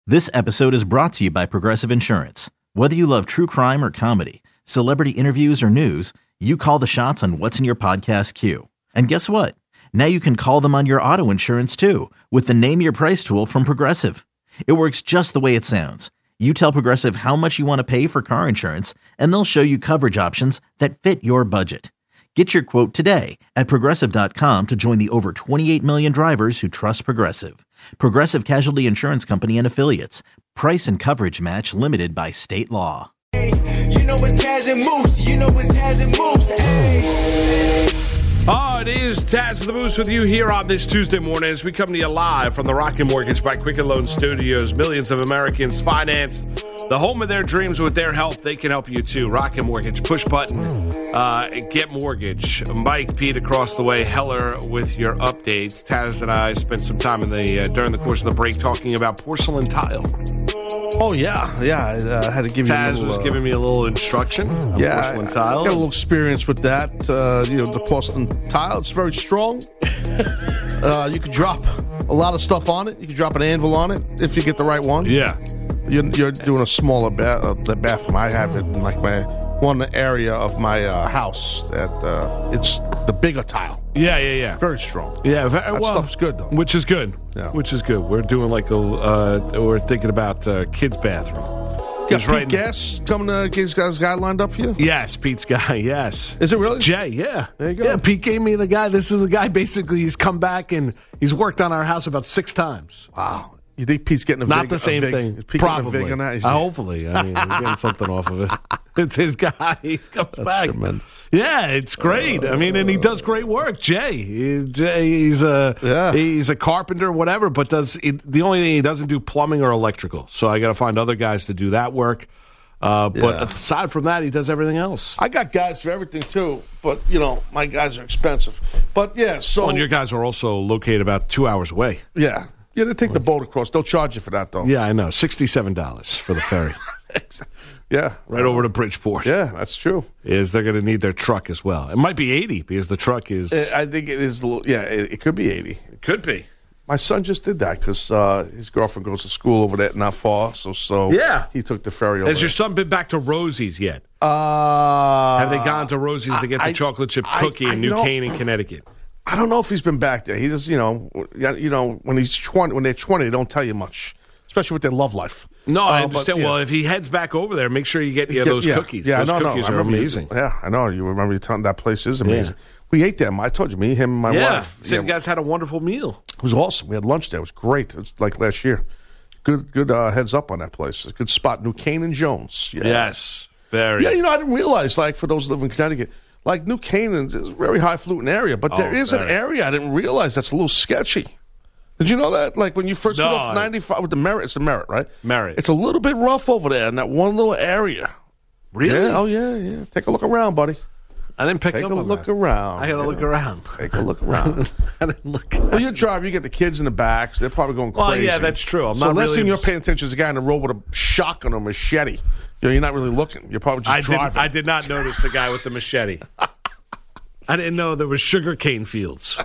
This episode is brought to you by Progressive Insurance. Whether you love true crime or comedy, celebrity interviews or news, you call the shots on what's in your podcast queue. And guess what? Now you can call them on your auto insurance too with the Name Your Price tool from Progressive. It works just the way it sounds. You tell Progressive how much you want to pay for car insurance, and they'll show you coverage options that fit your budget. Get your quote today at Progressive.com to join the over 28 million drivers who trust Progressive. Progressive Casualty Insurance Company and Affiliates. Price and coverage match limited by state law. You know it's Taz and Moose. You know it's Taz and Moose. Hey. Oh, it is Taz and the Moose with you here on this Tuesday morning as we come to you live from the Rocket Mortgage by Quicken Loan Studios. Millions of Americans finance the home of their dreams with their help. They can help you too. Rocket Mortgage, push button, get mortgage. Mike, Pete across the way, Heller with your updates. Taz and I spent some time during the course of the break talking about porcelain tile. Oh, yeah. I had to give you Taz a little... was giving me a little instruction on porcelain tile. I got a little experience with that. The porcelain tile, it's very strong. You can drop a lot of stuff on it. You can drop an anvil on it if you get the right one. Yeah. You're doing a smaller bathroom. I have it in like my one area of my house. It's the bigger tile. Yeah. Very strong. Yeah, that stuff's good though. Which is good. Yeah. Which is good. We're doing we're thinking about kids' bathroom. Got Pete Gas coming to get his guy lined up for you? Yes, Pete's guy. Yes. Is it really? Jay? Yeah. There you go. Yeah, Pete gave me the guy. This is the guy. Basically, he's come back and he's worked on our house about 6 times. Wow. You think Pete's getting Not the same thing. Is Pete Probably. getting a vig on that? Hopefully. I mean, he's getting something off of it. It's his guy. He comes back. Tremendous. Yeah, it's great. I mean, and he does great work. Jay, he's a carpenter, whatever, but the only thing he doesn't do plumbing or electrical. So I got to find other guys to do that work. But aside from that, he does everything else. I got guys for everything too, but my guys are expensive. But and your guys are also located about 2 hours away. Yeah. Yeah, they take the boat across. They'll charge you for that, though. Yeah, I know. $67 for the ferry. Yeah. Right over to Bridgeport. Yeah, that's true. They're going to need their truck as well. It might be 80 because the truck is... I think it is a little... Yeah, it could be 80. It could be. My son just did that because his girlfriend goes to school over there not far, so yeah. He took the ferry over. Has your son been back to Rosie's yet? Have they gone to Rosie's to get the chocolate chip cookie in New Canaan, Connecticut? I don't know if he's been back there. He does, when he's 20, when they're 20, they don't tell you much, especially with their love life. No, I understand. But, well, if he heads back over there, make sure you get those cookies. Yeah, those cookies are amazing. I know. You remember you telling that place is amazing. Yeah. We ate them. I told you, me, him, and my wife. So you guys had a wonderful meal. It was awesome. We had lunch there. It was great. It was like last year. Good heads up on that place. It's a good spot. New Canaan Jones. Yeah. Yes, very. Yeah, I didn't realize, for those who live in Connecticut, New Canaan is a very highfalutin area, but there is an area I didn't realize that's a little sketchy. Did you know that? When you first get off 95 with the Merritt, it's the Merritt, right? Merritt. It's a little bit rough over there in that one little area. Really? Yeah. Oh, yeah. Take a look around, buddy. I didn't pick up on that. Take a look around. I got to look around. Take a look around. I didn't look. Well, you drive, you get the kids in the back, so they're probably going crazy. Well, yeah, that's true. So last thing you're paying attention is a guy in the road with a shotgun or machete. You're not really looking. You're probably just driving. I did not notice the guy with the machete. I didn't know there was sugarcane fields.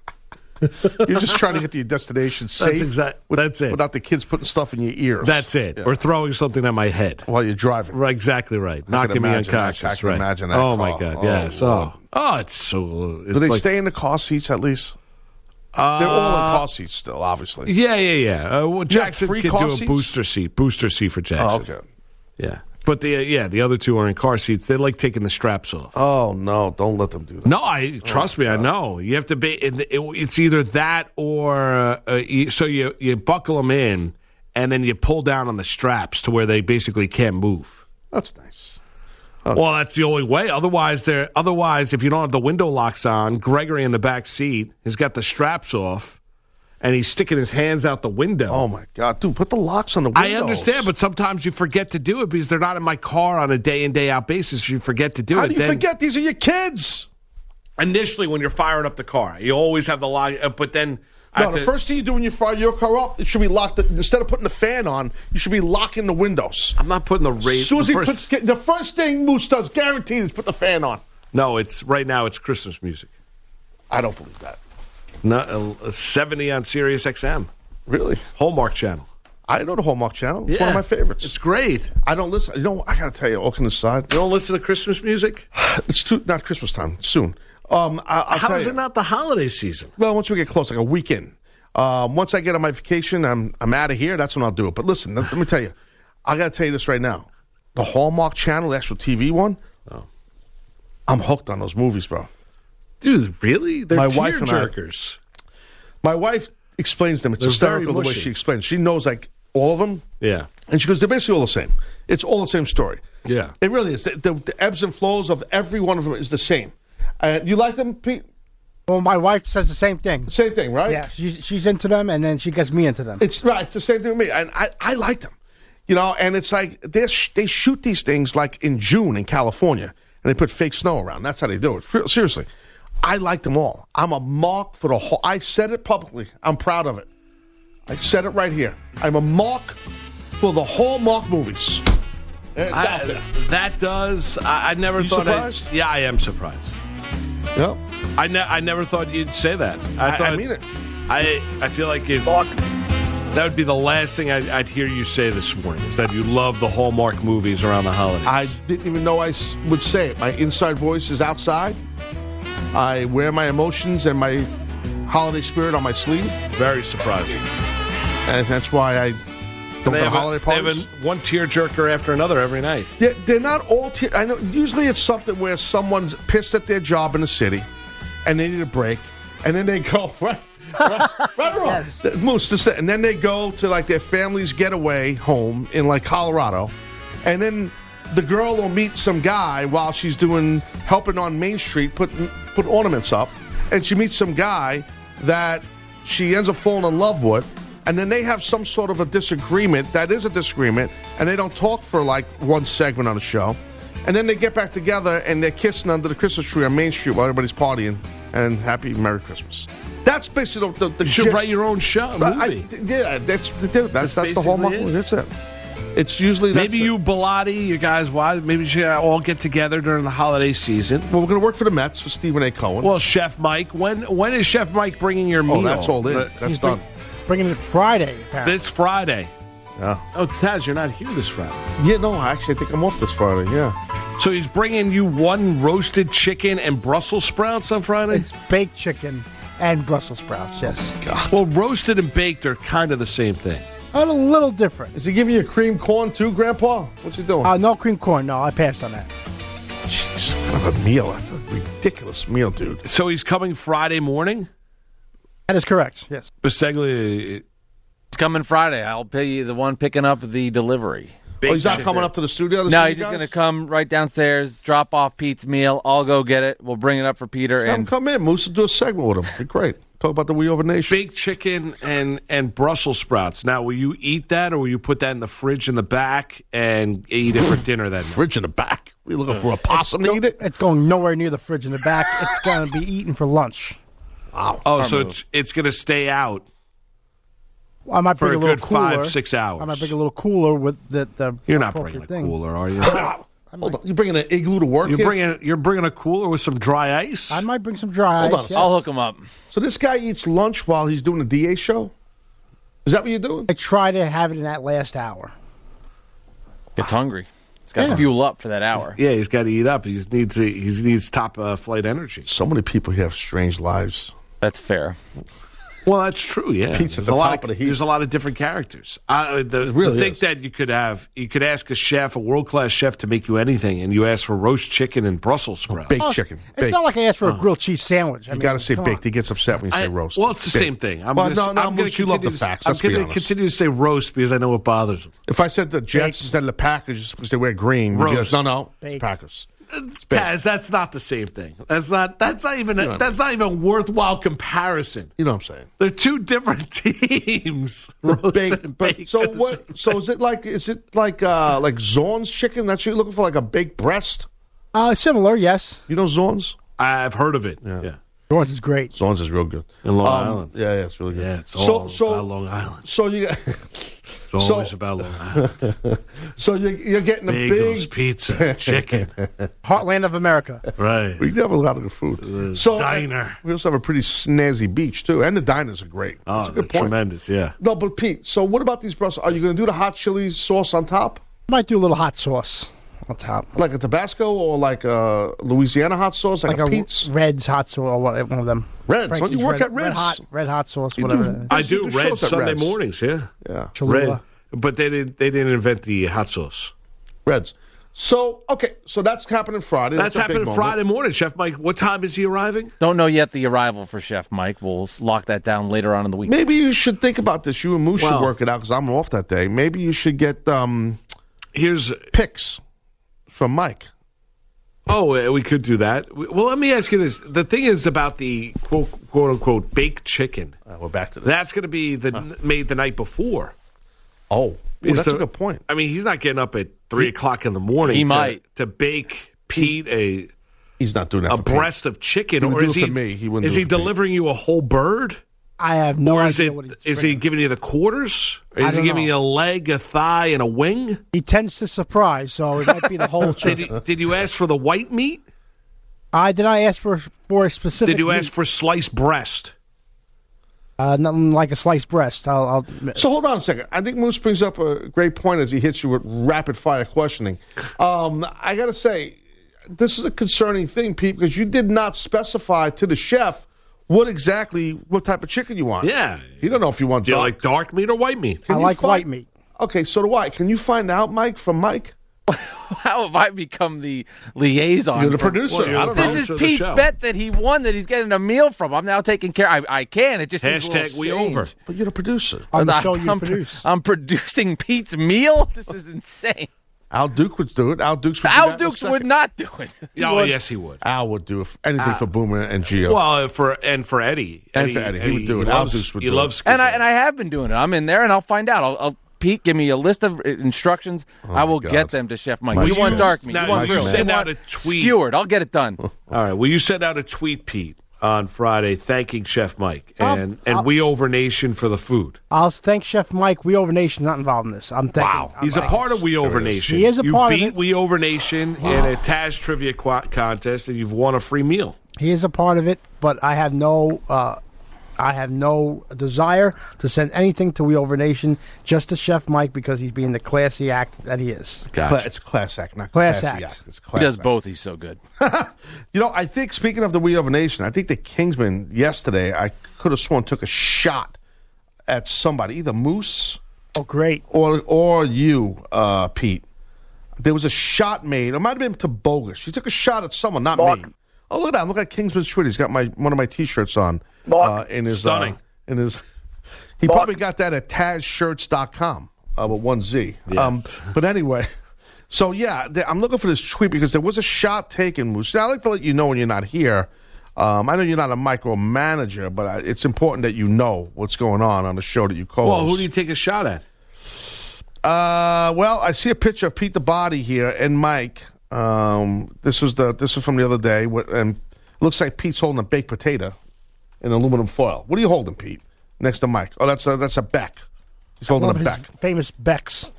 You're just trying to get to your destination safe. That's it. Without the kids putting stuff in your ears. That's it. Yeah. Or throwing something at my head. While you're driving. Right, exactly right. Knocking me unconscious. I can imagine that. Oh, my God. Yes. It's so... Do they stay in the car seats at least? They're all in car seats still, obviously. Yeah. Jackson could do a seats? booster seat for Jackson. Oh, okay. Yeah. But the other two are in car seats. They like taking the straps off. Oh no! Don't let them do that. No, trust me. I know. You have to be. It's either that or so you buckle them in and then you pull down on the straps to where they basically can't move. That's nice. Okay. Well, that's the only way. Otherwise, if you don't have the window locks on, Gregory in the back seat has got the straps off. And he's sticking his hands out the window. Oh, my God. Dude, put the locks on the windows. I understand, but sometimes you forget to do it because they're not in my car on a day-in, day-out basis. You forget to do it. How do you forget? These are your kids. Initially, when you're firing up the car, you always have the lock, but then... No, the first thing you do when you fire your car up, it should be locked. Instead of putting the fan on, you should be locking the windows. I'm not putting the rate... The first thing Moose does, guaranteed, is put the fan on. No, right now it's Christmas music. I don't believe that. No, 70 on Sirius XM. Really? Hallmark Channel. I know the Hallmark Channel. It's one of my favorites. It's great. I don't listen. You know, I got to tell you, all can aside. You don't listen to Christmas music? It's not Christmas time. It's soon. How is it not the holiday season? Well, once we get close, like a weekend. Once I get on my vacation, I'm out of here. That's when I'll do it. But listen, let me tell you. I got to tell you this right now. The Hallmark Channel, the actual TV one, I'm hooked on those movies, bro. Dude, really? They're my wife and tearjerkers. My wife explains them. It's hysterical the way she explains. She knows, like, all of them. Yeah. And she goes, they're basically all the same. It's all the same story. Yeah. It really is. The ebbs and flows of every one of them is the same. You like them, Pete? Well, my wife says the same thing. Same thing, right? Yeah, she's into them, and then she gets me into them. It's right. It's the same thing with me. And I like them. You know, and it's like they shoot these things like in June in California, and they put fake snow around. That's how they do it. Seriously. I like them all. I'm a mark for the whole. I said it publicly. I'm proud of it. I said it right here. I'm a mark for the Hallmark movies. It's out there. That does. I never thought. Surprised? Yeah, I am surprised. Yep. I never thought you'd say that. I mean it. I feel like that would be the last thing I'd hear you say this morning, is that you love the Hallmark movies around the holidays. I didn't even know I would say it. My inside voice is outside. I wear my emotions and my holiday spirit on my sleeve. Very surprising. And that's why I don't go to holiday parties. They have one tearjerker after another every night. They're not all I know. Usually it's something where someone's pissed at their job in the city and they need a break. And then they go, right or wrong? Yes. And then they go to like their family's getaway home in like Colorado. And then the girl will meet some guy while she's helping on Main Street, put ornaments up. And she meets some guy that she ends up falling in love with. And then they have some sort of a disagreement. That is a disagreement. And they don't talk for like one segment on the show. And then they get back together and they're kissing under the Christmas tree on Main Street while everybody's partying. And happy Merry Christmas. That's basically the You should write your own show, movie. That's the Hallmark movie. That's it. It's usually maybe you, Bilotti, you guys, maybe you should all get together during the holiday season. Well, we're going to work for the Mets for Stephen A. Cohen. Well, Chef Mike, when is Chef Mike bringing your meal? Oh, that's all in. That's done. Bringing it Friday, apparently. This Friday. Yeah. Oh, Taz, you're not here this Friday. Yeah, no, actually, I think I'm off this Friday. Yeah. So he's bringing you one roasted chicken and Brussels sprouts on Friday? It's baked chicken and Brussels sprouts, yes. God. Well, roasted and baked are kind of the same thing. A little different. Is he giving you cream corn too, Grandpa? What's he doing? No cream corn. No, I passed on that. Jeez, what kind of a meal. That's a ridiculous meal, dude. So he's coming Friday morning? That is correct, yes. Biseglia. It's coming Friday. I'll pay you the one picking up the delivery. He's not coming up to the studio? No, he's just going to come right downstairs, drop off Pete's meal. I'll go get it. We'll bring it up for Peter. And come in. Moose will do a segment with him. It'd be great. Talk about the We Over Nation. Baked chicken and Brussels sprouts. Now, will you eat that, or will you put that in the fridge in the back and eat it for dinner that night? Fridge in the back? We looking for a possum to eat it? It's going nowhere near the fridge in the back. It's going to be eaten for lunch. Wow. Oh, so it's going to stay out. I might bring for a little good cooler. 5-6 hours. I might bring a little cooler with the You're not bringing a cooler, are you? Hold on. You bringing an igloo to work? You're bringing a cooler with some dry ice? I might bring some dry ice. Hold on. Yes. I'll hook him up. So this guy eats lunch while he's doing the DA show? Is that what you're doing? I try to have it in that last hour. Gets hungry. He's got to fuel up for that hour. Yeah, he's got to eat up. He needs top flight energy. So many people here have strange lives. That's fair. Well, that's true. Yeah, Pizza at the top of the heap. There's a lot of different characters. That you could ask a world-class chef to make you anything, and you ask for roast chicken and Brussels sprouts. Baked chicken. It's not like I asked for a grilled cheese sandwich. You got to say baked. He gets upset when you say roast. Well, it's the same thing. You love the facts. I'm going to continue to say roast because I know it bothers him. If I said the Jets instead of the Packers because they wear green, roast. No, it's Packers. Taz, that's not the same thing. That's not even a worthwhile comparison. You know what I'm saying? They're two different teams. So is it like Zorn's chicken? That's what you're looking for, like a baked breast? Similar, yes. You know Zorn's? I've heard of it. Yeah. Zorn's is great. Zorn's is real good. In Long Island. Yeah, it's really good. Yeah, it's all Long Island. So you got It's always about Long Island. So you're getting a Bagels, big pizza, chicken. Heartland of America. Right. We have a lot of good food. So diner. We also have a pretty snazzy beach too, and the diners are great. Oh, That's a good they're point. tremendous, yeah. No, but Pete, so what about these Brussels? Are you going to do the hot chili sauce on top? Might do a little hot sauce on top. Like a Tabasco or like a Louisiana hot sauce, like a Pete's? Red's hot sauce or one of them. Red's. Don't you work at Red's? Red hot sauce, You whatever. do. I do do red shows at Sunday Red's. mornings, yeah. Yeah. Cholula. Red. But they didn't invent the hot sauce. Red's. So, okay, so that's happening Friday. That's a big happening moment. Friday morning, Chef Mike. What time is he arriving? Don't know yet the arrival for Chef Mike. We'll lock that down later on in the week. Maybe you should think about this. You and Moose should Well- work it out because I'm off that day. Maybe you should get Here's picks from Mike. Oh, we could do that. Well, let me ask you this. The thing is about the quote unquote baked chicken. We're back to this. That's going to be made the night before. Oh, Is that's the- a good point. I mean, he's not getting up at 3 o'clock in the morning. He to, might. to bake Pete a He's not doing that for breast of chicken, He would or do is it he? for me. He wouldn't is do he it for me. delivering you a whole bird, I have no or is idea it? what he's Is he bringing. giving you the quarters? Or I is he don't giving know. you a leg, a thigh, and a wing? He tends to surprise, so it might be the whole chicken. Did you ask for the white meat? Did I ask for a specific? Did you ask meat? for sliced breast? Nothing like a sliced breast. I'll So hold on a second. I think Moose brings up a great point as he hits you with rapid fire questioning. I got to say, this is a concerning thing, Pete, because you did not specify to the chef what type of chicken you want. Yeah. You don't know if you want Do you dark. like dark meat or white meat? I you like find- white meat. Okay, so do I. Can you find out, Mike, from Mike? How have I become the liaison? You're the for- producer. Well, you're I the don't know. This producer is of the Pete's show. bet that he won, that he's getting a meal from. I'm now taking care. I can. It just seems a Hashtag little we strange. over. But you're the producer. On the I'm- show you I'm, produce. I'm producing Pete's meal. This is insane. Al Duke would do it. Al Dukes would do Al that in a Dukes second. would not do it. Oh, yes, he would. Al would do anything for Boomer and Gio. Well, for Eddie. And for Eddie. He would do it. Loves, Al Dukes would he do it. loves And I have been doing it. I'm in there, and I'll find out. I'll Pete, give me a list of instructions. I will God. get them to Chef Mike. Will You want you- dark meat? now, You want will you grilled? send You out want a tweet? Skewered. I'll get it done. All right. Well, you send out a tweet, Pete, on Friday thanking Chef Mike and I'll- We Over Nation for the food. I'll thank Chef Mike. We Over Nation's not involved in this. I'm thanking. He's a part of We Over Nation. He is a you part of beat it. We Over Nation in a Taz trivia contest, and you've won a free meal. He is a part of it, but I have no desire to send anything to We Over Nation, just to Chef Mike, because he's being the classy act that he is. It's class act, not Class classy act. It's He class does act. both. He's so good. You know, I think, speaking of the We Over Nation, I think the Kingsman yesterday, I could have sworn took a shot at somebody, either Moose Oh, great. or you, Pete. There was a shot made. It might have been to Bogus. He took a shot at someone, not me. Oh, look at that. Look at Kingsman's Twitter. He's got one of my T-shirts on. In his Stunning. He probably got that at TazShirts.com with one Z. Yes. But anyway, so yeah, I'm looking for this tweet because there was a shot taken, Moose. Now, I like to let you know when you're not here. I know you're not a micromanager, but it's important that you know what's going on the show that you co-host. Well, who do you take a shot at? Well, I see a picture of Pete the Body here and Mike. This is from the other day, and it looks like Pete's holding a baked potato in aluminum foil. What are you holding, Pete? Next to Mike. Oh, that's a Beck. He's holding One a of his Beck. famous Becks.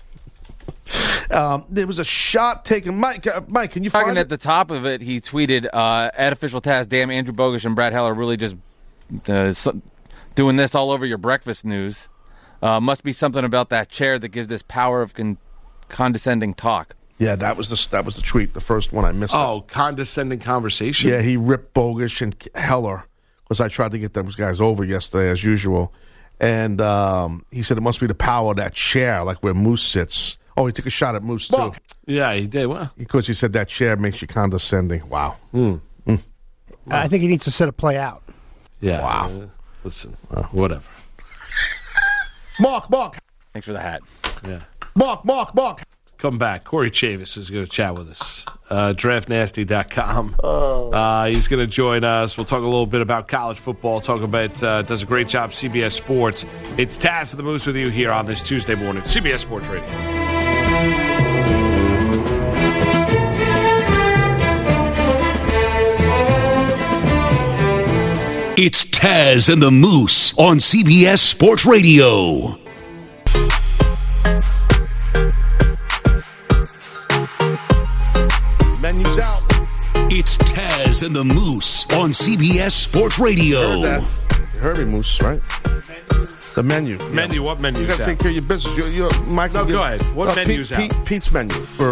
There was a shot taken. Mike, can you Talking find at it? the top of it, he tweeted, at Official Taz, damn, Andrew Bogusch and Brad Heller really just doing this all over your breakfast news. Must be something about that chair that gives this power of condescending talk. Yeah, that was the tweet, the first one I missed. Oh, condescending conversation? Yeah, he ripped Bogusch and Heller because I tried to get those guys over yesterday as usual. And he said it must be the power of that chair, like where Moose sits. Oh, he took a shot at Moose, too. Yeah, he did. Well, Because he said that chair makes you condescending. Wow. I think he needs to sit a play out. yeah. Wow. Listen, whatever. Mark. Thanks for the hat. Yeah. Mark. Come back. Corey Chavis is going to chat with us. DraftNasty.com. He's going to join us. We'll talk a little bit about college football. Talk about does a great job CBS Sports. It's Taz of the Moose with you here on this Tuesday morning. CBS Sports Radio. It's Taz and the Moose on CBS Sports Radio. Taz and the Moose on CBS Sports Radio. Heard that. You heard me, Moose, right? The menu. Menu? What menu? You got to take care of your business. Mike, no, go ahead. What menu's out? Pete's menu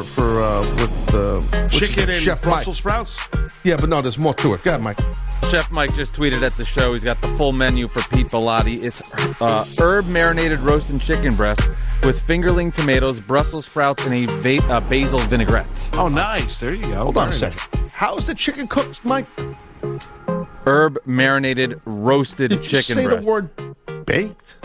with chicken and Chef Brussels Mike. sprouts? Yeah, but no, there's more to it. Go ahead, Mike. Chef Mike just tweeted at the show. He's got the full menu for Pete Bellotti. It's herb marinated roasted chicken breast with fingerling tomatoes, Brussels sprouts, and a basil vinaigrette. Oh, nice. There you go. Hold on a second. How's the chicken cooked, Mike? Herb marinated roasted chicken say breast. The word baked?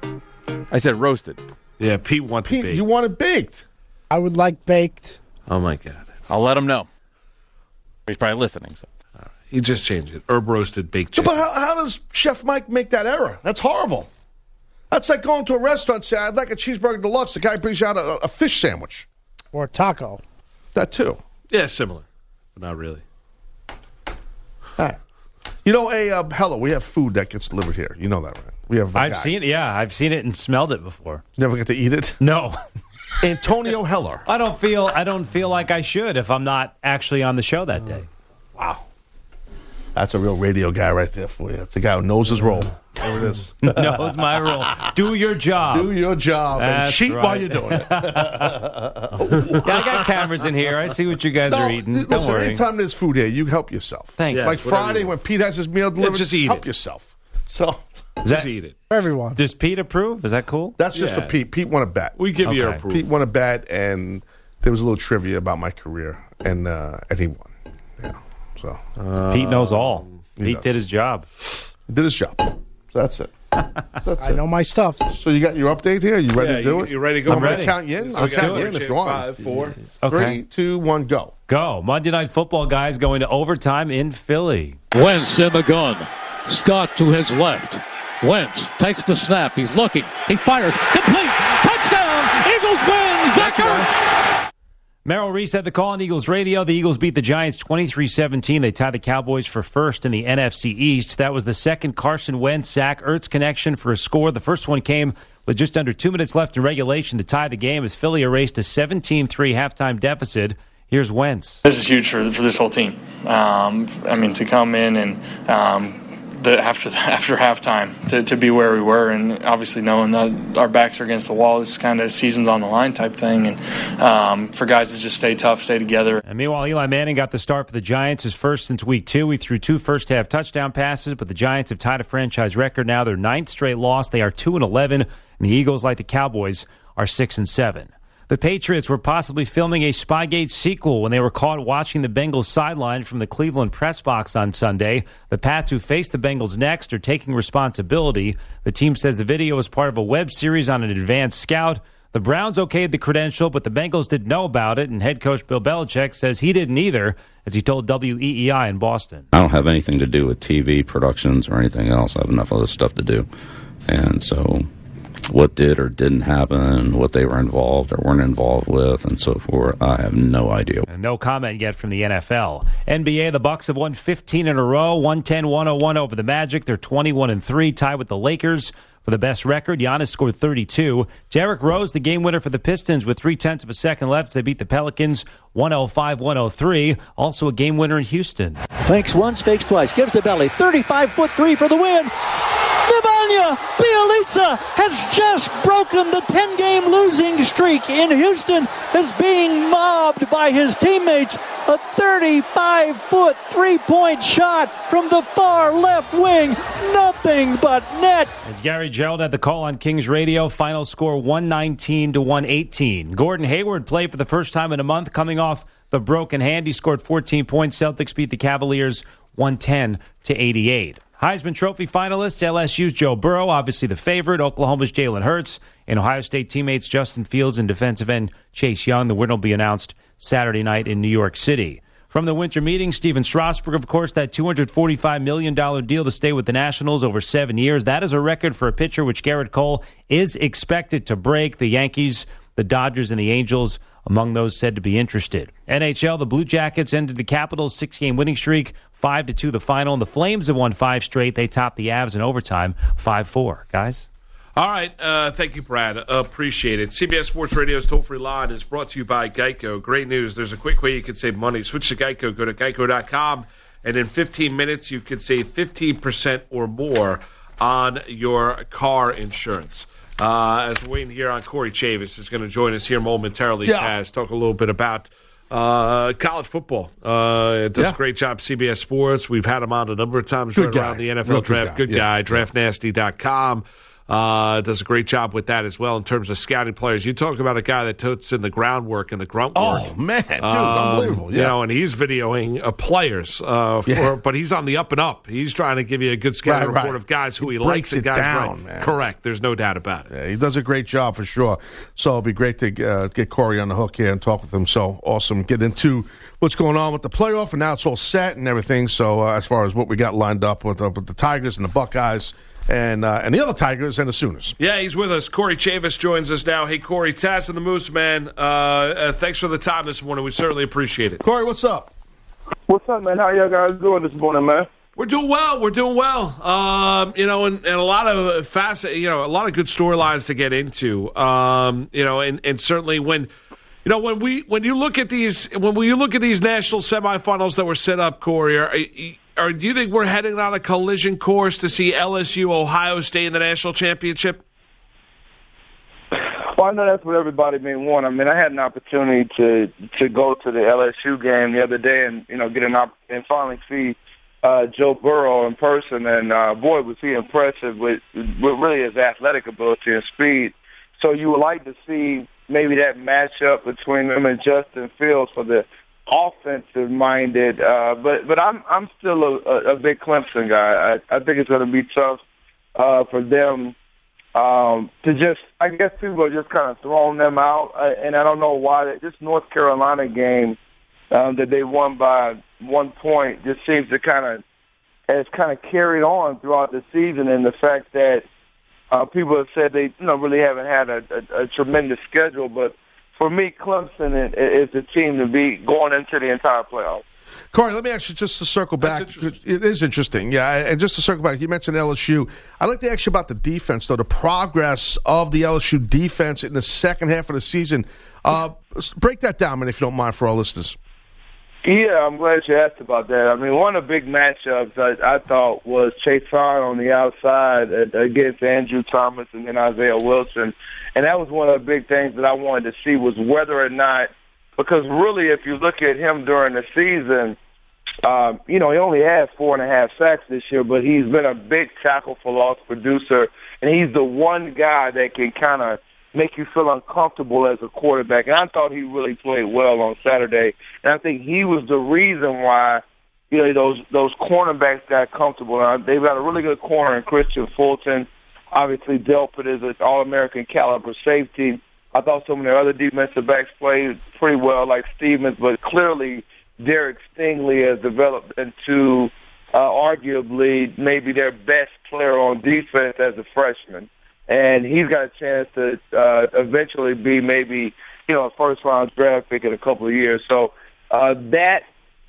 I said roasted. Yeah, Pete wants it baked. You want it baked? I would like baked. Oh, my God. I'll let him know. He's probably listening. So. He just changed it. Herb roasted baked chicken. But how does Chef Mike make that error? That's horrible. That's like going to a restaurant and saying, I'd like a cheeseburger deluxe. The guy brings you out a fish sandwich. Or a taco. That too. Yeah, similar. But not really. All right. You know, hello, we have food that gets delivered here. You know that, right? We have. I've seen it and smelled it before. Never get to eat it? No. Antonio Heller. I don't feel like I should if I'm not actually on the show that day. Wow. That's a real radio guy right there for you. It's a guy who knows his role. There it is. Knows my role. Do your job. Do your job and That's cheat right. while you're doing it. Yeah, I got cameras in here. I see what you guys are eating. Don't Listen, worry. anytime there's food here, you help yourself. Thank you. Like Yes, whatever Friday you when want. Pete has his meal delivered, just eat help it. yourself. So Just eat it. For everyone. Does Pete approve? Is that cool? that's just Yeah. for Pete. Pete won a bet. We give you your Okay. approval. Pete won a bet, and there was a little trivia about my career, and he won. Yeah. So Pete knows all. Pete does. did his job. he did his job. So that's it. I know my stuff. So you got your update here? You ready to do it? You ready to go? I'm ready. ready to count you in. So I'll we got count you it. in if you want. 5, 4. Okay. 3, 2, 1, go. Go. Monday Night Football, guys, going to overtime in Philly. Wentz in the gun. Scott to his left. Wentz takes the snap. He's looking. He fires. Complete. Touchdown. Eagles win. Zach Ertz. Merrill Reese had the call on Eagles radio. The Eagles beat the Giants 23-17. They tied the Cowboys for first in the NFC East. That was the second Carson Wentz Zach Ertz connection for a score. The first one came with just under 2 minutes left in regulation to tie the game as Philly erased a 17-3 halftime deficit. Here's Wentz. This is huge for this whole team. To come in and after halftime to be where we were, and obviously knowing that our backs are against the wall, it's kind of seasons on the line type thing, and for guys to just stay tough, stay together. And meanwhile, Eli Manning got the start for the Giants, his first since week 2. He threw 2 first-half touchdown passes, but the Giants have tied a franchise record now. Their 9th straight loss. They are 2-11, and the Eagles, like the Cowboys, are 6-7. The Patriots were possibly filming a Spygate sequel when they were caught watching the Bengals sideline from the Cleveland press box on Sunday. The Pats, who face the Bengals next, are taking responsibility. The team says the video was part of a web series on an advanced scout. The Browns okayed the credential, but the Bengals didn't know about it, and head coach Bill Belichick says he didn't either, as he told WEEI in Boston. I don't have anything to do with TV productions or anything else. I have enough other stuff to do. And so what did or didn't happen, what they were involved or weren't involved with, and so forth, I have no idea. And no comment yet from the NFL. NBA, the Bucks have won 15 in a row, 110-101 over the Magic. They're 21-3, tied with the Lakers for the best record. Giannis scored 32. Derrick Rose, the game winner for the Pistons with 0.3 of a second left. They beat the Pelicans 105-103. Also a game winner in Houston. Fakes once, fakes twice, gives to Belly. 35-foot three for the win. Nemanja Bjelica has just broken the 10-game losing streak in Houston, is being mobbed by his teammates. A 35-foot three-point shot from the far left wing. Nothing but net. As Gary Gerald had the call on Kings Radio, final score 119-118. Gordon Hayward played for the first time in a month, coming off the broken hand. He scored 14 points. Celtics beat the Cavaliers 110-88. Heisman Trophy finalists, LSU's Joe Burrow, obviously the favorite. Oklahoma's Jalen Hurts. And Ohio State teammates Justin Fields and defensive end Chase Young. The winner will be announced Saturday night in New York City. From the winter meeting, Steven Strasburg, of course, that $245 million deal to stay with the Nationals over 7 years. That is a record for a pitcher which Garrett Cole is expected to break. The Yankees, the Dodgers, and the Angels among those said to be interested. NHL, the Blue Jackets ended the Capitals' 6-game winning streak, 5-2 the final, and the Flames have won 5 straight. They topped the Avs in overtime, 5-4. Guys? All right. Thank you, Brad. Appreciate it. CBS Sports Radio's toll-free line is brought to you by Geico. Great news. There's a quick way you can save money. Switch to Geico. Go to geico.com. and in 15 minutes you could save 15% or more on your car insurance. As we're waiting here on Corey Chavis is going to join us here momentarily. Yeah. Taz, talk a little bit about college football. It does a great job, CBS Sports. We've had him on a number of times around the NFL draft. Good guy. DraftNasty.com. Does a great job with that as well in terms of scouting players. You talk about a guy that puts in the groundwork and the grunt work. Oh, man, dude, unbelievable. You know, and he's videoing players, but he's on the up and up. He's trying to give you a good scouting report of guys who he likes and guys down, man. Correct. There's no doubt about it. Yeah, he does a great job for sure. So it'll be great to get Corey on the hook here and talk with him. So awesome. Get into what's going on with the playoff, and now it's all set and everything. So as far as what we got lined up with the Tigers and the Buckeyes, and the other Tigers and the Sooners. Yeah, he's with us. Corey Chavis joins us now. Hey, Corey, Taz and the Moose, man. Thanks for the time this morning. We certainly appreciate it. Corey, what's up? What's up, man? How y'all guys doing this morning, man? We're doing well. We're doing well. You know, and a lot of a lot of good storylines to get into. You know, and certainly when you look at these national semifinals that were set up, Corey, or do you think we're heading on a collision course to see LSU, Ohio State in the national championship? Well, I know that's what everybody may want. I mean, I had an opportunity to go to the LSU game the other day and, get and finally see Joe Burrow in person. And, boy, was he impressive with really his athletic ability and speed. So you would like to see maybe that matchup between him and Justin Fields for the offensive-minded, but I'm still a big Clemson guy. I think it's going to be tough for them to just. I guess people are just kind of throwing them out, and I don't know why. This North Carolina game that they won by 1 point just seems to has carried on throughout the season, and the fact that people have said they really haven't had a tremendous schedule, but. For me, Clemson is the team to be going into the entire playoffs. Corey, let me ask you just to circle back. It is interesting, yeah. And just to circle back, you mentioned LSU. I'd like to ask you about the defense, though, the progress of the LSU defense in the second half of the season. Break that down, man, if you don't mind, for our listeners. Yeah, I'm glad you asked about that. I mean, one of the big matchups I thought was Chason on the outside against Andrew Thomas and then Isaiah Wilson. And that was one of the big things that I wanted to see was whether or not, because really if you look at him during the season, he only had 4.5 sacks this year, but he's been a big tackle for loss producer, and he's the one guy that can kind of make you feel uncomfortable as a quarterback. And I thought he really played well on Saturday, and I think he was the reason why those cornerbacks got comfortable. Now, they've got a really good corner in Christian Fulton. Obviously, Delpit is an All-American caliber safety. I thought some of their other defensive backs played pretty well, like Stevens, but clearly Derek Stingley has developed into arguably maybe their best player on defense as a freshman. And he's got a chance to eventually be maybe, a first-round draft pick in a couple of years. So that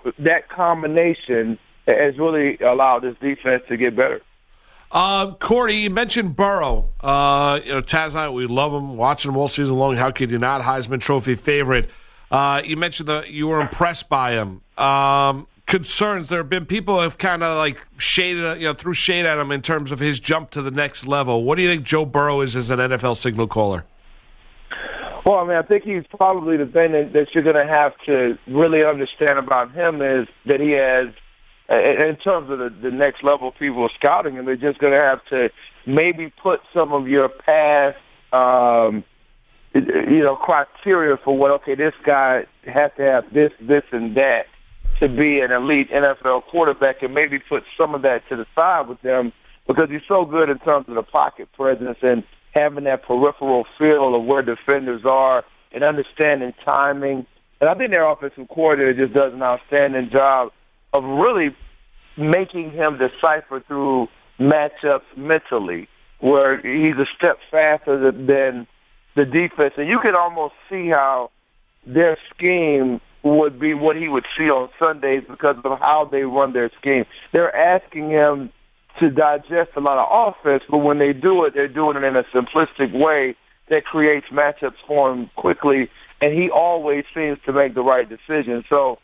combination has really allowed this defense to get better. Corey, you mentioned Burrow. Taz and I, we love him, watching him all season long. How could you not? Heisman Trophy favorite. You mentioned that you were impressed by him. Concerns. There have been people who have kind of shaded, threw shade at him in terms of his jump to the next level. What do you think Joe Burrow is as an NFL signal caller? Well, I mean, I think he's probably the thing that you're going to have to really understand about him is that he has, in terms of the next level people are scouting him, they're just going to have to maybe put some of your past, criteria for this guy has to have this, and that to be an elite NFL quarterback, and maybe put some of that to the side with them because he's so good in terms of the pocket presence and having that peripheral feel of where defenders are and understanding timing. And I think their offensive coordinator just does an outstanding job of really making him decipher through matchups mentally, where he's a step faster than the defense. And you can almost see how their scheme would be what he would see on Sundays because of how they run their scheme. They're asking him to digest a lot of offense, but when they do it, they're doing it in a simplistic way that creates matchups for him quickly, and he always seems to make the right decision. So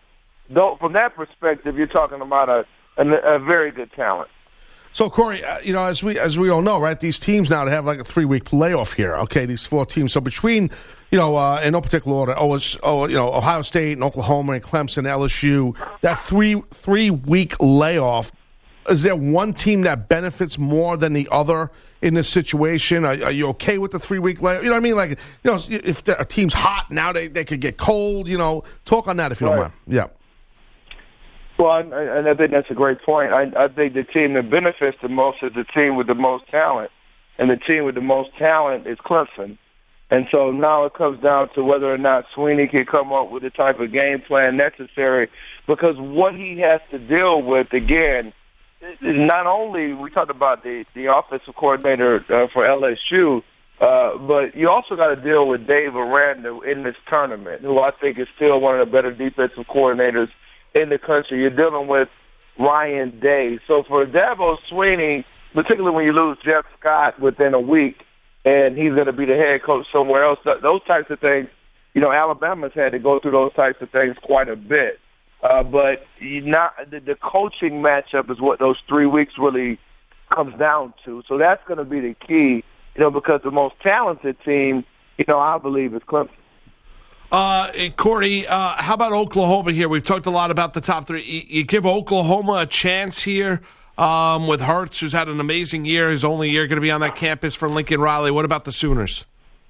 though, from that perspective, you're talking about a very good talent. So, Corey, as we all know, right, these teams now have like a 3-week layoff here, okay, these 4 teams. So between, in no particular order, Ohio State and Oklahoma and Clemson, LSU, that three-week layoff, is there one team that benefits more than the other in this situation? Are you okay with the 3-week layoff? You know what I mean? Like, if a team's hot, now they could get cold, talk on that if you don't mind. Yeah. Well, and I think that's a great point. I think the team that benefits the most is the team with the most talent, and the team with the most talent is Clemson. And so now it comes down to whether or not Sweeney can come up with the type of game plan necessary, because what he has to deal with, again, is not only, we talked about the offensive coordinator for LSU, but you also got to deal with Dave Aranda in this tournament, who I think is still one of the better defensive coordinators in the country. You're dealing with Ryan Day. So for Dabo Sweeney, particularly when you lose Jeff Scott within a week and he's going to be the head coach somewhere else, those types of things, Alabama's had to go through those types of things quite a bit. But the coaching matchup is what those 3 weeks really comes down to. So that's going to be the key, because the most talented team, I believe, is Clemson. Corey, how about Oklahoma here? We've talked a lot about the top 3. You give Oklahoma a chance here with Hurts, who's had an amazing year, his only year going to be on that campus for Lincoln Riley. What about the Sooners?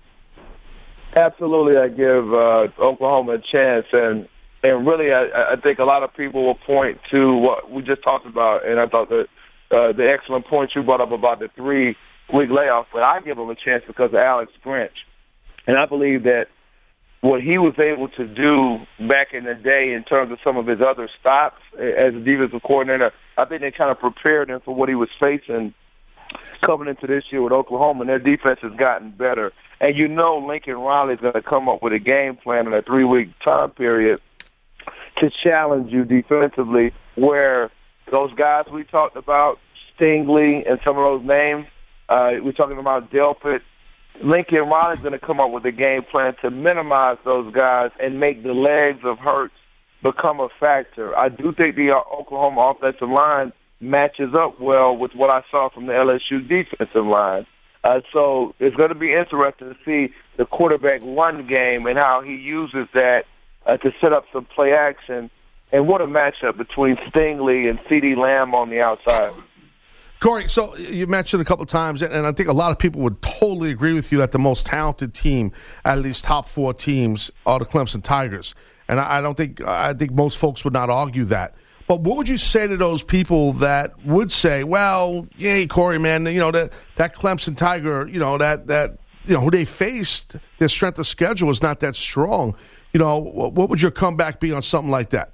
Absolutely, I give Oklahoma a chance. And really, I think a lot of people will point to what we just talked about, and I thought that the excellent point you brought up about the 3-week layoff, but I give them a chance because of Alex Grinch. And I believe that what he was able to do back in the day in terms of some of his other stops as a defensive coordinator, I think they kind of prepared him for what he was facing coming into this year with Oklahoma, and their defense has gotten better. And Lincoln Riley is going to come up with a game plan in a 3-week time period to challenge you defensively, where those guys we talked about, Stingley and some of those names, we're talking about Delpit, Lincoln Riley's going to come up with a game plan to minimize those guys and make the legs of Hurts become a factor. I do think the Oklahoma offensive line matches up well with what I saw from the LSU defensive line. So it's going to be interesting to see the quarterback run game and how he uses that to set up some play action. And what a matchup between Stingley and CeeDee Lamb on the outside. Corey, so you mentioned a couple of times, and I think a lot of people would totally agree with you that the most talented team out of these top 4 teams are the Clemson Tigers. And I think most folks would not argue that. But what would you say to those people that would say, well, yay, Corey, man, that Clemson Tiger, who they faced, their strength of schedule is not that strong. What would your comeback be on something like that?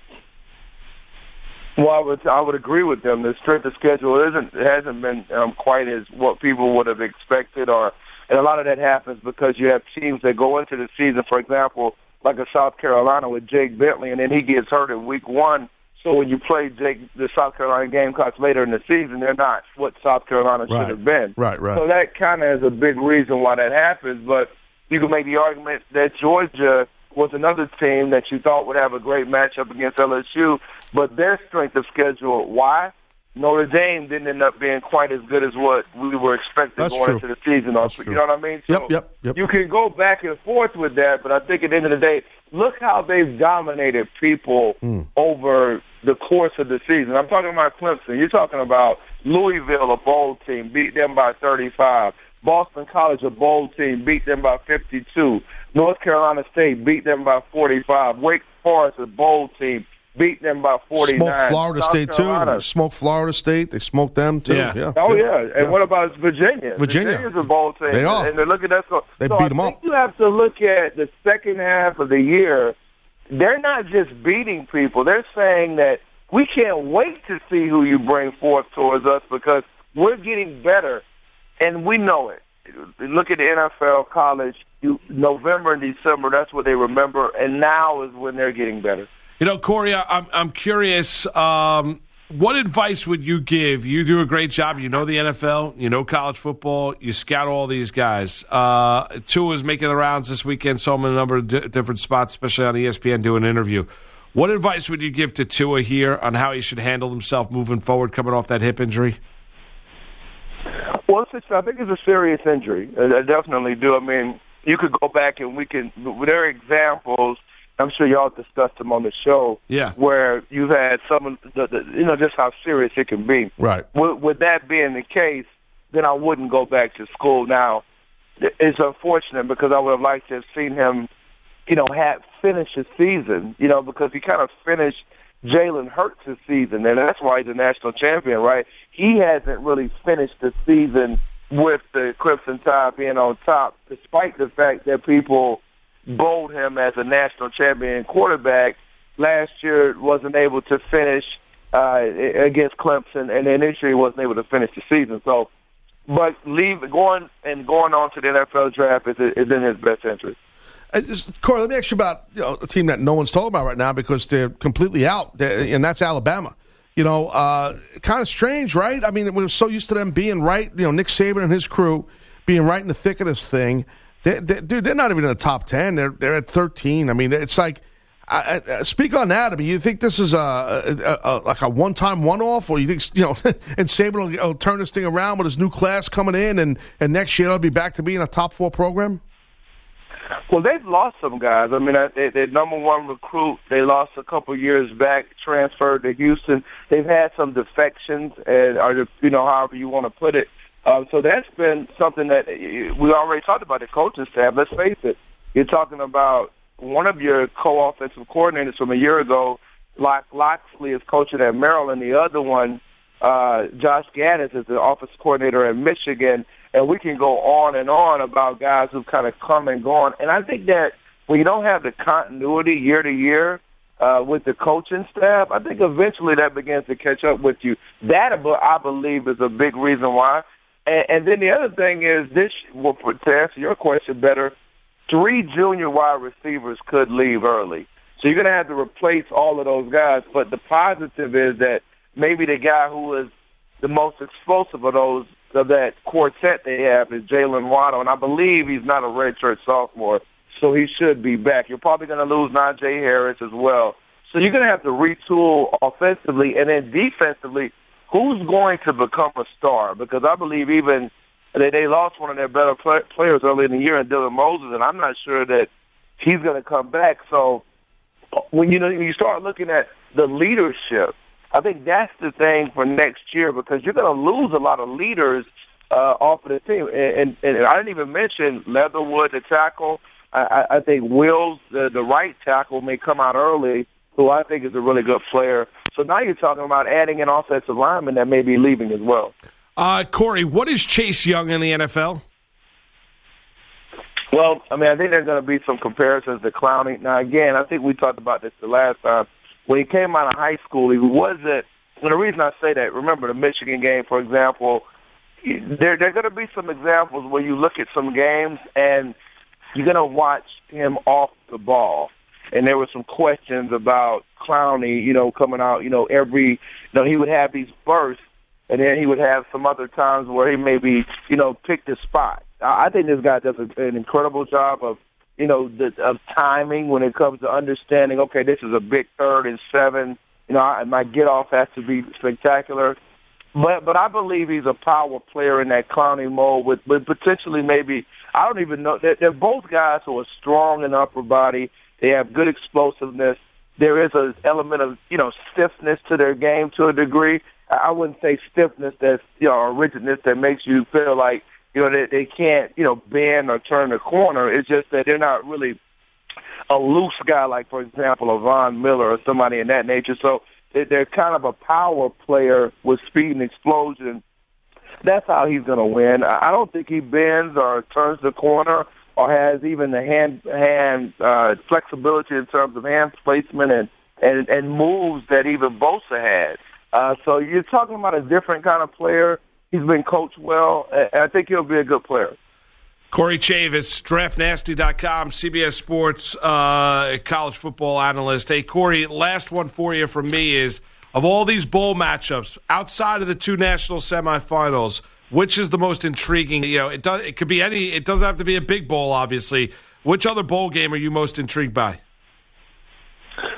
Well, I would agree with them. The strength of schedule hasn't been quite as what people would have expected, and a lot of that happens because you have teams that go into the season, for example, like a South Carolina with Jake Bentley, and then he gets hurt in week 1. So when you play the South Carolina Gamecocks later in the season, they're not what South Carolina should have been. Right. So that kind of is a big reason why that happens. But you can make the argument that Georgia was another team that you thought would have a great matchup against LSU, but their strength of schedule, why? Notre Dame didn't end up being quite as good as what we were expecting going into the season. You know what I mean? So yep. You can go back and forth with that, but I think at the end of the day, look how they've dominated people over the course of the season. I'm talking about Clemson. You're talking about Louisville, a bowl team, beat them by 35. Boston College, a bowl team, beat them by 52. North Carolina State beat them by 45. Wake Forest, a bowl team, beat them by 49. Smoked Florida South State, Carolina. too. Smoked Florida State. They smoked them, too. Yeah. Oh, yeah. And what about Virginia? Virginia's a bowl team. They are. And they're looking at that. They beat them up. I think you have to look at the second half of the year. They're not just beating people. They're saying that we can't wait to see who you bring forth towards us because we're getting better, and we know it. Look at the NFL, college, November and December, that's what they remember, and now is when they're getting better. Corey, I'm curious, what advice would you give? You do a great job. You know the NFL, you know college football, you scout all these guys. Tua's making the rounds this weekend, saw him in a number of different spots, especially on ESPN, doing an interview. What advice would you give to Tua here on how he should handle himself moving forward, coming off that hip injury? Well, I think it's a serious injury. I definitely do. I mean, you could go back and there are examples, I'm sure y'all discussed them on the show, where you've had some, just how serious it can be. Right. With that being the case, then I wouldn't go back to school. Now, it's unfortunate because I would have liked to have seen him, finish his season, because he kind of finished Jalen Hurts' season, and that's why he's a national champion, right? He hasn't really finished the season with the Crimson Tide being on top, despite the fact that people bowled him as a national champion quarterback. Last year wasn't able to finish against Clemson, and initially wasn't able to finish the season. So, but going on to the NFL draft is in his best interest. Corey, let me ask you about a team that no one's talking about right now because they're completely out, and that's Alabama. Kind of strange, right? I mean, we're so used to them being right. Nick Saban and his crew being right in the thick of this thing. They're not even in the top 10. They're at 13. I mean, it's like, speak on that. I mean, you think this is like a one-time one-off, or you think and Saban will turn this thing around with his new class coming in, and next year they'll be back to being a top 4 program? Well, they've lost some guys. I mean, their number one recruit, they lost a couple years back, transferred to Houston. They've had some defections, or however you want to put it. So that's been something that we already talked about, the coaching staff. Let's face it. You're talking about one of your co-offensive coordinators from a year ago, Loxley, is coaching at Maryland. The other one, Josh Gaddis, is the offensive coordinator at Michigan. And we can go on and on about guys who've kind of come and gone. And I think that when you don't have the continuity year to year with the coaching staff, I think eventually that begins to catch up with you. That, I believe, is a big reason why. And then the other thing is to answer your question better, 3 junior wide receivers could leave early. So you're going to have to replace all of those guys. But the positive is that maybe the guy who is the most explosive of that quartet they have is Jalen Waddle, and I believe he's not a redshirt sophomore, so he should be back. You're probably going to lose Najee Harris as well. So you're going to have to retool offensively, and then defensively, who's going to become a star? Because I believe even they lost one of their better players early in the year in Dylan Moses, and I'm not sure that he's going to come back. So when you start looking at the leadership, I think that's the thing for next year, because you're going to lose a lot of leaders off of the team. And I didn't even mention Leatherwood, the tackle. I think Wills, the right tackle, may come out early, who I think is a really good player. So now you're talking about adding an offensive lineman that may be leaving as well. Corey, what is Chase Young in the NFL? Well, I mean, I think there's going to be some comparisons to Clowney. Now, again, I think we talked about this the last time. When he came out of high school, he wasn't – and the reason I say that, remember the Michigan game, for example, there are going to be some examples where you look at some games and you're going to watch him off the ball. And there were some questions about Clowney, coming out, every – he would have these bursts, and then he would have some other times where he maybe, picked his spot. I think this guy does an incredible job of timing when it comes to understanding, okay, this is a big 3rd and 7. My get-off has to be spectacular. But I believe he's a power player in that Clowney mold with potentially maybe, I don't even know. They're both guys who are strong in the upper body. They have good explosiveness. There is an element of, stiffness to their game to a degree. I wouldn't say stiffness that's, or rigidness that makes you feel like, they can't, bend or turn the corner. It's just that they're not really a loose guy like, for example, a Von Miller or somebody in that nature. So they're kind of a power player with speed and explosion. That's how he's going to win. I don't think he bends or turns the corner or has even the hand flexibility in terms of hand placement and moves that even Bosa had. So you're talking about a different kind of player. He's been coached well. I think he'll be a good player. Corey Chavis, DraftNasty.com, CBS Sports college football analyst. Hey, Corey, last one for you from me is, of all these bowl matchups, outside of the 2 national semifinals, which is the most intriguing? It could be any. It doesn't have to be a big bowl, obviously. Which other bowl game are you most intrigued by?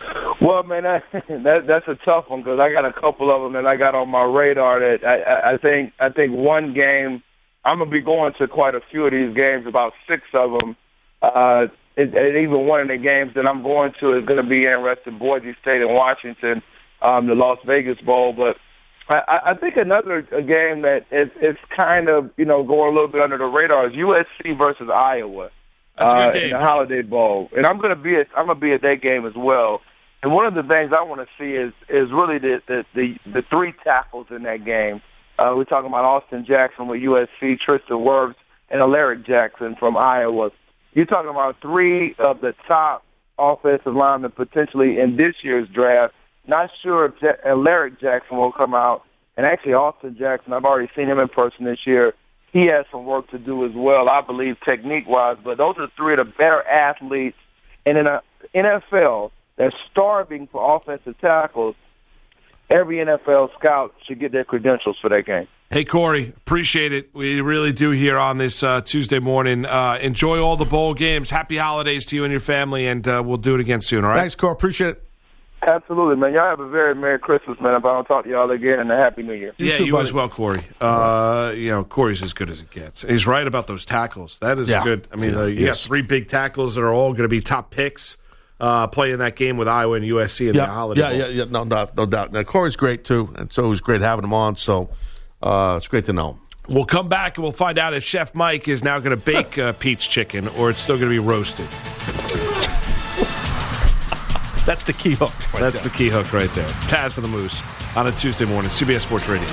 Well, man, that's a tough one because I got a couple of them that I got on my radar. That I think one game I'm gonna be going to quite a few of these games, about 6 of them. And even one of the games that I'm going to is going to be interesting. Boise State and Washington, the Las Vegas Bowl. But I think another game that it's kind of going a little bit under the radar is USC versus Iowa in the Holiday Bowl, and I'm gonna be at that game as well. And one of the things I want to see is really the 3 tackles in that game. We're talking about Austin Jackson with USC, Tristan Wirfs, and Alaric Jackson from Iowa. You're talking about 3 of the top offensive linemen potentially in this year's draft. Not sure if Alaric Jackson will come out. And actually, Austin Jackson, I've already seen him in person this year. He has some work to do as well, I believe, technique-wise. But those are 3 of the better athletes. And in an NFL that's starving for offensive tackles, every NFL scout should get their credentials for that game. Hey, Corey, appreciate it. We really do here on this Tuesday morning. Enjoy all the bowl games. Happy holidays to you and your family, and we'll do it again soon, all right? Thanks, Corey. Appreciate it. Absolutely, man. Y'all have a very Merry Christmas, man, if I don't talk to y'all again, and a Happy New Year. You as well, Corey. Corey's as good as it gets. He's right about those tackles. That is good. I mean, you got 3 big tackles that are all going to be top picks. Playing that game with Iowa and USC in the Holiday Bowl. No doubt. Now, Corey's great, too, and it's always great having him on, so it's great to know him. We'll come back and we'll find out if Chef Mike is now going to bake Pete's chicken or it's still going to be roasted. That's the key hook. That's the key hook right there. It's Taz and the Moose on a Tuesday morning, CBS Sports Radio.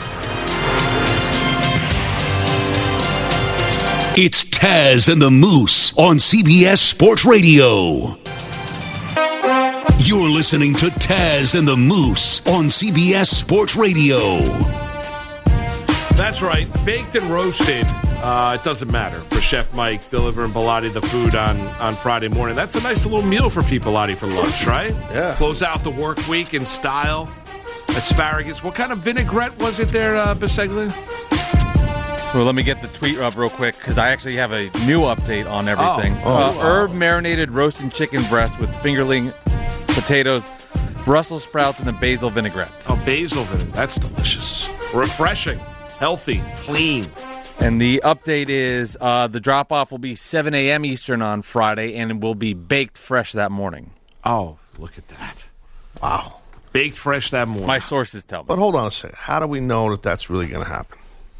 It's Taz and the Moose on CBS Sports Radio. You're listening to Taz and the Moose on CBS Sports Radio. That's right. Baked and roasted, it doesn't matter for Chef Mike delivering Bilotti the food on Friday morning. That's a nice little meal for people, Bilotti, for lunch, right? Yeah. Close out the work week in style. Asparagus. What kind of vinaigrette was it there, Biseglia? Well, let me get the tweet up real quick because I actually have a new update on everything. Herb marinated roasted chicken breast with fingerling potatoes, Brussels sprouts, and a basil vinaigrette. Oh, basil vinaigrette. That's delicious. Refreshing. Healthy. Clean. And the update is the drop-off will be 7 a.m. Eastern on Friday, and it will be baked fresh that morning. Oh, look at that. Wow. Baked fresh that morning. My sources tell me. But hold on a second. How do we know that that's really going to happen?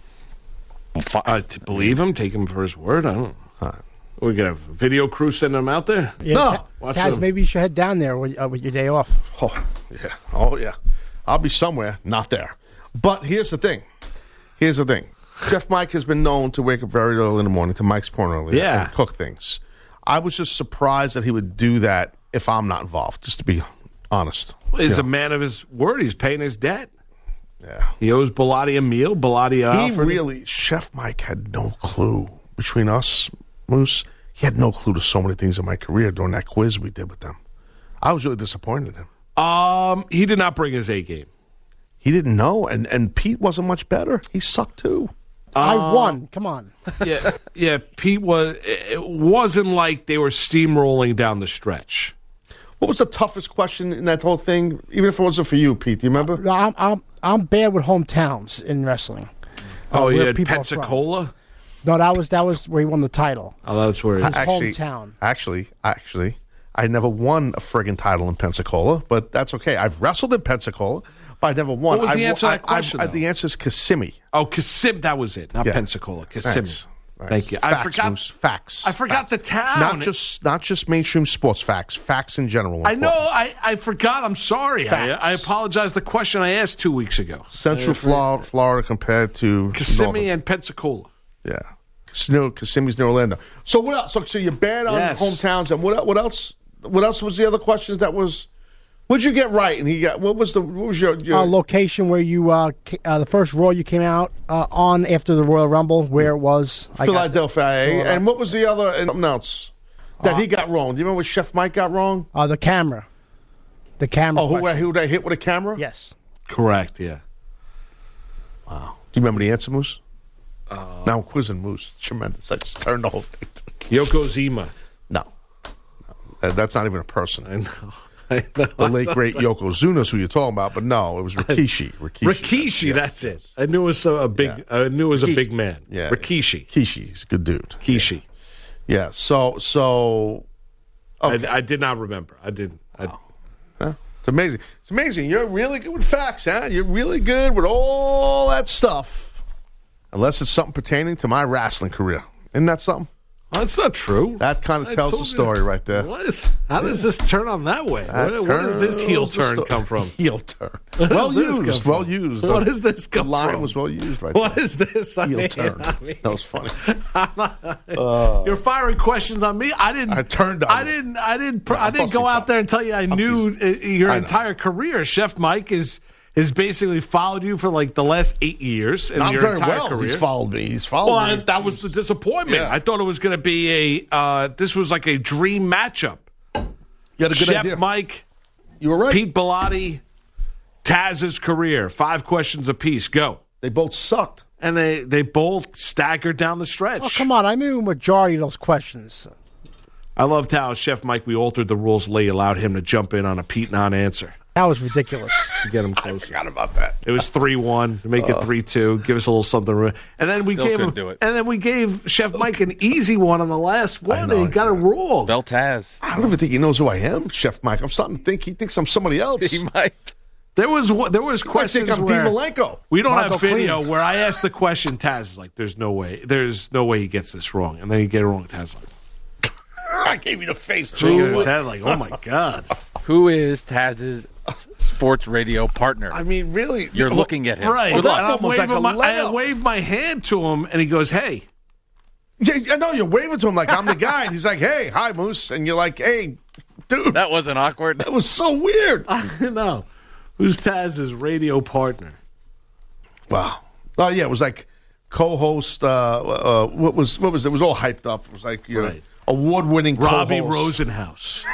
To believe him? Take him for his word? I don't know. We got a video crew sending them out there? Yeah, Taz, maybe you should head down there with your day off. Oh, yeah. I'll be somewhere, not there. But here's the thing. Chef Mike has been known to wake up very early in the morning, to Mike's point earlier, and cook things. I was just surprised that he would do that if I'm not involved, just to be honest. He's a man of his word. He's paying his debt. Yeah. He owes Bilotti a meal. Chef Mike had no clue. Between us, Moose, he had no clue to so many things in my career during that quiz we did with them. I was really disappointed in him. He did not bring his A game. He didn't know, and Pete wasn't much better. He sucked too. I won. Come on. Yeah. Pete was. It wasn't like they were steamrolling down the stretch. What was the toughest question in that whole thing? Even if it wasn't for you, Pete, do you remember? I'm bad with hometowns in wrestling. You had Pensacola? No, that was where he won the title. Oh, that's where it is. Hometown. Actually, I never won a friggin' title in Pensacola, but that's okay. I've wrestled in Pensacola, but I never won. What was the answer to that question? The answer is Kissimmee. Oh, Kissimmee, that was it, not Pensacola. Kissimmee. Thank you. Facts. I forgot the town. Not just mainstream sports facts. Facts in general. I know. I forgot. I'm sorry. I apologize. The question I asked 2 weeks ago. Central Florida compared to Kissimmee and Pensacola. Yeah. Kissimmee's near Orlando. So what else? So you're bad on hometowns, and what else? What else was the other questions that was? What'd you get right? And what was your location where you the first Raw you came out on after the Royal Rumble? Where it was? Philadelphia. And what was the other? And something else that he got wrong. Do you remember what Chef Mike got wrong? The camera. The camera. Oh, who they hit with a camera? Yes. Correct. Yeah. Wow. Do you remember the answer, Moose? Now I'm quizzing Moose. Tremendous. I just turned the whole thing. Yokozuna. No. That's not even a person. I know. The late, great Yokozuna's who you're talking about, but no, it was Rikishi. Rikishi, that's it. I knew it was a big man. Yeah. Rikishi. Kishi's a good dude. Kishi. Yeah, so okay. I did not remember. I didn't. It's amazing. It's amazing. You're really good with facts, huh? You're really good with all that stuff. Unless it's something pertaining to my wrestling career. Isn't that something? That's not true. That kind of tells the story right there. How does this turn on that way? Where does this heel turn come from? Heel turn. Well used. Well used. What does this come from? The line was well used right What there. is this? Heel turn. That was funny. You're firing questions on me. I turned on I didn't go out there and tell you I knew your entire career. Chef Mike has basically followed you for like the last 8 years in Not your very entire well. career. He's followed me. That was the disappointment. Yeah. I thought it was going to be this was like a dream matchup. You had a good Chef idea. Mike, you were right. Pete Bellotti, Taz's career. 5 questions apiece. Go. They both sucked. And they both staggered down the stretch. Oh, come on. I knew a majority of those questions. I loved how Chef Mike, we altered the rules late, allowed him to jump in on a Pete non-answer. That was ridiculous. To get him closer. I forgot about that. It was 3-1. Make it 3-2. Give us a little something. And then we gave Chef Mike an easy one on the last one, and he got it wrong. Beltaz. I don't even think he knows who I am, Chef Mike. I'm starting to think he thinks I'm somebody else. He might. There was questions I think I'm where Dean Malenko. We don't Marco have video where I asked the question. Taz is like, "There's no way he gets this wrong," and then you get it wrong. Taz is like, I gave you the face. shaking his head like, "Oh my god." Who is Taz's sports radio partner? I mean, really, you're looking at him, right? Well, And I I waved my hand to him, and he goes, "Hey." Yeah, I know you're waving to him like I'm the guy, and he's like, "Hey, hi, Moose," and you're like, "Hey, dude." That wasn't awkward. That was so weird. I know. Who's Taz's radio partner? Wow. Oh yeah, it was like co-host. What was it? It was all hyped up. It was like award-winning Robbie co-host. Rosenhaus.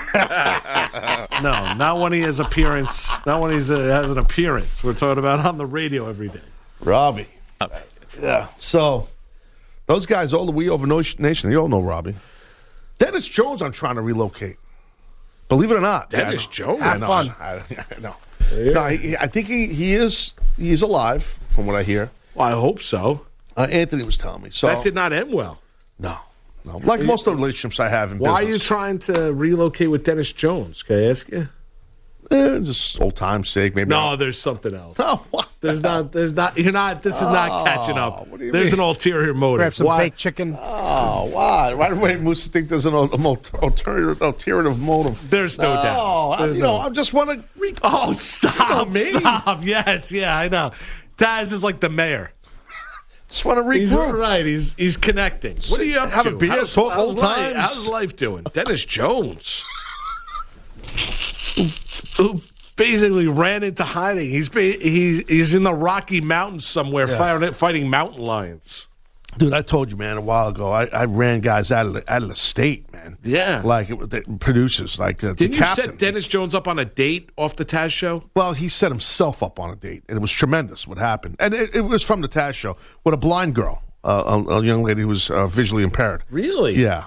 No, not when he has appearance. Not when he has an appearance. We're talking about on the radio every day. Robbie. Yeah. So those guys, all the We Over Nation, they all know Robbie. Dennis Jones, I'm trying to relocate. Believe it or not. Dennis Jones? Have fun. I know. Yeah. No, I think he is alive, from what I hear. Well, I hope so. Anthony was telling me. So that did not end well. No. Like most of the relationships I have in business. Why are you trying to relocate with Dennis Jones? Can I ask you? Just old time's sake, maybe. No, there's something else. Oh, what? This is not catching up. What do you There's mean? an ulterior motive. Grab some baked chicken. Oh, why? Why do Moose think there's an alternative motive? There's no doubt. I just want to. Oh, stop! me? Stop! Yes, yeah, I know. Taz is like the mayor. Just want to He's regroup. right. He's connecting. What are you up Have to? a beer, talk old times. How's life doing? Dennis Jones, who basically ran into hiding. He's in the Rocky Mountains somewhere, fighting mountain lions. Dude, I told you, man, a while ago. I ran guys out of the state, man. Yeah, like the producers, like the Didn't you captain. set Dennis Jones up on a date off the Taz show? Well, he set himself up on a date, and it was tremendous what happened. And it was from the Taz show with a blind girl, a young lady who was visually impaired. Really? Yeah.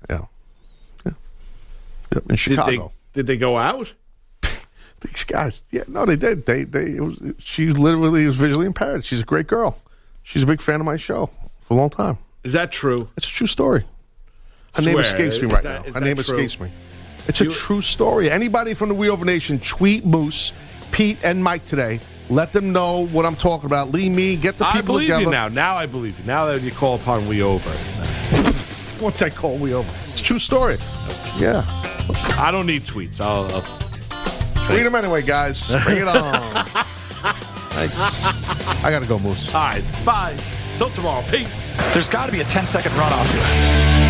In Chicago. Did they go out? These guys, no, they did. She literally was visually impaired. She's a great girl. She's a big fan of my show for a long time. Is that true? It's a true story. Her name escapes me right now. Her name escapes me. It's a true story. Anybody from the We Over Nation, tweet Moose, Pete, and Mike today. Let them know what I'm talking about. Lee, me, get the people together. I believe you now. Now I believe you. Now that you call upon We Over. Once I call We Over. It's a true story. Yeah. I don't need tweets. I'll tweet them anyway, guys. Bring it on. I got to go, Moose. All right. Bye. Till tomorrow. Peace. There's got to be a 10-second runoff here.